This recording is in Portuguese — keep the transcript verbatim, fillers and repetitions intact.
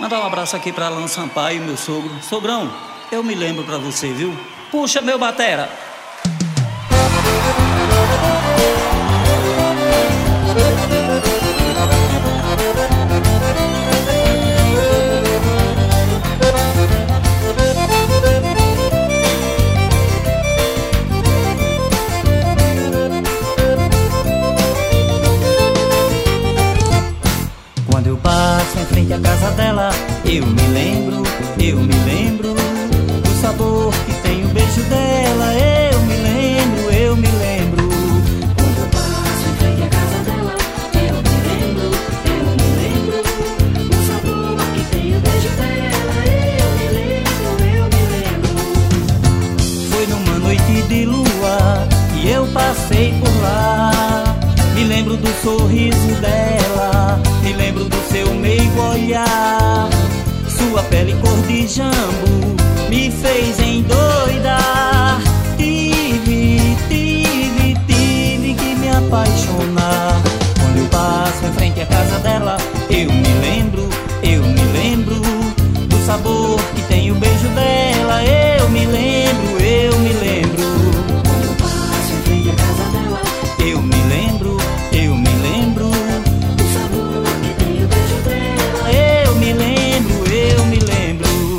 Mandar um abraço aqui pra Alan Sampaio, meu sogro. Sogrão, eu me lembro pra você, viu? Puxa, meu batera! Quando eu passo em frente à casa dela, eu me lembro, eu me lembro do sabor que tem o beijo dela. Eu me lembro, eu me lembro. Quando eu passo em frente à casa dela, eu me lembro, eu me lembro do sabor que tem o beijo dela. Eu me lembro, eu me lembro. Foi numa noite de lua que eu passei por lá. Me lembro do sorriso dela, me lembro do seu meigo olhar. Sua pele cor de jambo me fez endoidar. Tive, tive, tive que me apaixonar. Quando eu passo em frente à casa dela, eu me lembro, eu me lembro do sabor que tem o beijo